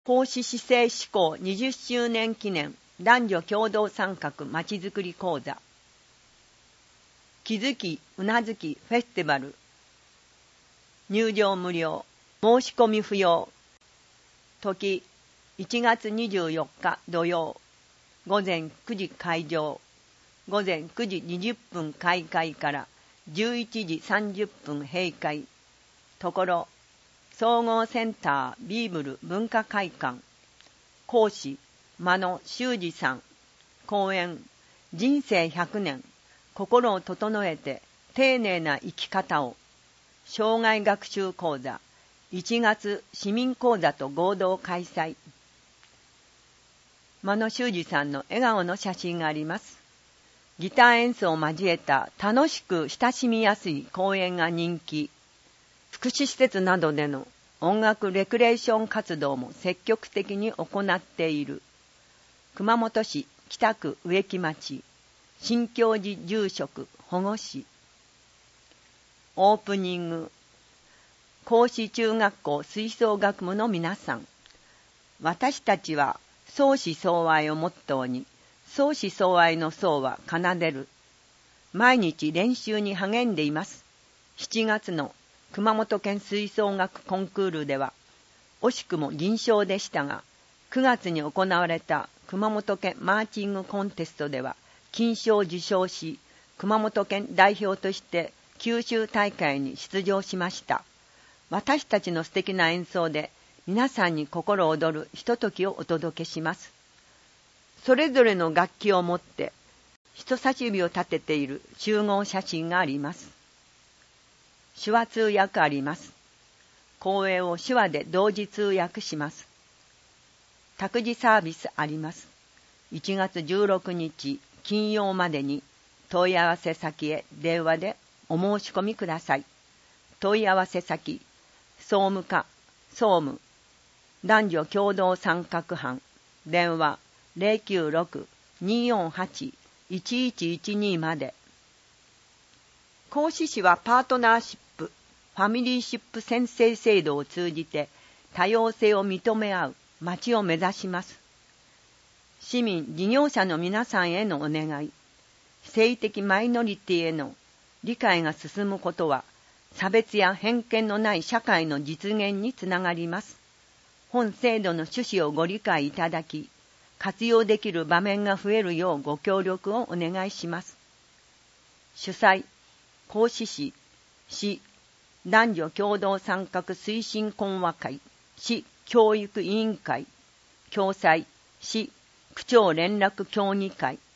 奉仕市政施行20周年記念男女共同参画まちづくり講座。気づきうなずきフェスティバル。入場無料、申し込み不要。時1月24日土曜、午前9時開場、午前9時20分開会から11時30分閉会。ところ総合センタービーブル文化会館。講師間野修二さん。講演人生100年心を整えて丁寧な生き方を。生涯学習講座1月市民講座と合同開催。間野修二さんの笑顔の写真があります。ギター演奏を交えた楽しく親しみやすい講演が人気。福祉施設などでの音楽レクレーション活動も積極的に行っている。熊本市北区植木町新教寺住職保護士。オープニング。孔子中学校吹奏楽部の皆さん、私たちは相思相愛をモットーに、相思相愛の相は奏でる。毎日練習に励んでいます。7月の熊本県吹奏楽コンクールでは惜しくも銀賞でしたが、9月に行われた熊本県マーチングコンテストでは金賞を受賞し、熊本県代表として九州大会に出場しました。私たちの素敵な演奏で皆さんに心躍るひとときをお届けします。それぞれの楽器を持って人差し指を立てている集合写真があります。手話通訳あります。講演を手話で同時通訳します。託児サービスあります。1月16日金曜までに問い合わせ先へ電話でお申し込みください。問い合わせ先、総務課、総務、男女共同参画班、電話096-248-1112まで。講師士はパートナーシップ、ファミリーシップ宣誓制度を通じて多様性を認め合う町を目指します。市民、事業者の皆さんへのお願い。性的マイノリティへの理解が進むことは、差別や偏見のない社会の実現につながります。本制度の趣旨をご理解いただき、活用できる場面が増えるようご協力をお願いします。主催、講師士、市男女共同参画推進懇話会、市教育委員会、共催、市区長連絡協議会、